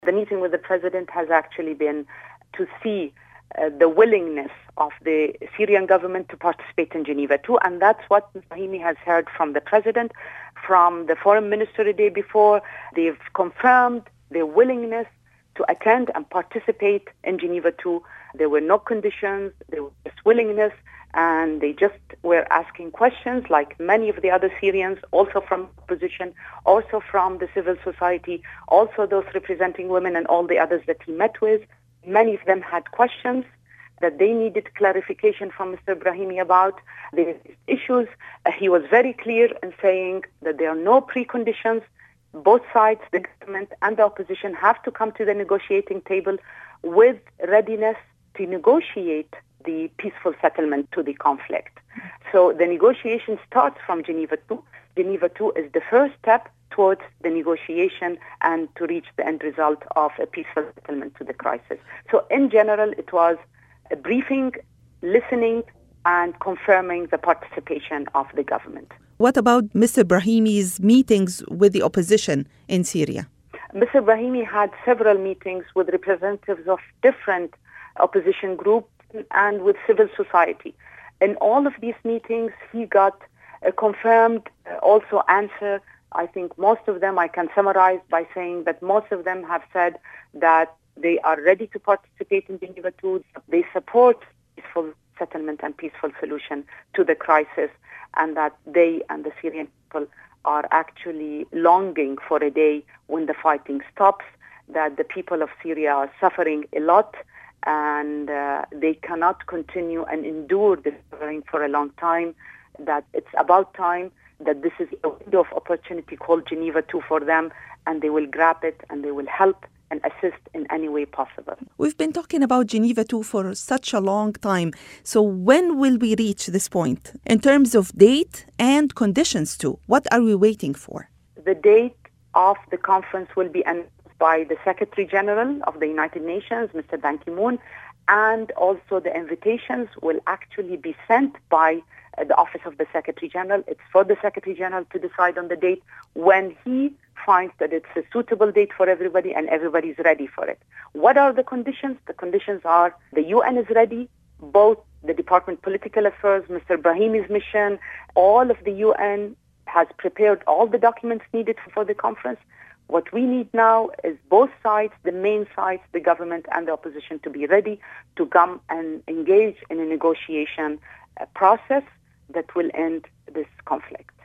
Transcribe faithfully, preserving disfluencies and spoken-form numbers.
The meeting with the president has actually been to see uh, the willingness of the Syrian government to participate in Geneva too, and that's what Brahimi has heard from the president, from the foreign minister the day before. They've confirmed their willingness to attend and participate in Geneva too. There were no conditions, there was just willingness, and they just were asking questions like many of the other Syrians, also from opposition, also from the civil society, also those representing women and all the others that he met with. Many of them had questions that they needed clarification from Mister Brahimi about the issues. Uh, he was very clear in saying that there are no preconditions. Both sides, the government and the opposition, have to come to the negotiating table with readiness to negotiate the peaceful settlement to the conflict. So the negotiation starts from Geneva two. Geneva two is the first step towards the negotiation and to reach the end result of a peaceful settlement to the crisis. So in general, it was a briefing, listening, and confirming the participation of the government. What about Mister Brahimi's meetings with the opposition in Syria? Mister Brahimi had several meetings with representatives of different opposition groups and with civil society. In all of these meetings, he got a confirmed uh, also answer. I think most of them I can summarize by saying that most of them have said that they are ready to participate in Geneva two. They support peaceful settlement and peaceful solution to the crisis, and that they and the Syrian people are actually longing for a day when the fighting stops, that the people of Syria are suffering a lot, and uh, they cannot continue and endure this suffering for a long time, that it's about time that this is a window of opportunity called Geneva two for them, and they will grab it and they will help and assist in any way possible. We've been talking about Geneva two for such a long time. So when will we reach this point in terms of date and conditions too? What are we waiting for? The date of the conference will be announced by the Secretary General of the United Nations, Mister Ban Ki-moon, and also the invitations will actually be sent by uh, the Office of the Secretary General. It's for the Secretary General to decide on the date when he finds that it's a suitable date for everybody and everybody's ready for it. What are the conditions? The conditions are the U N is ready, both the Department of Political Affairs, Mister Brahimi's mission, all of the U N has prepared all the documents needed for the conference. What we need now is both sides, the main sides, the government and the opposition, to be ready to come and engage in a negotiation uh, process that will end this conflict.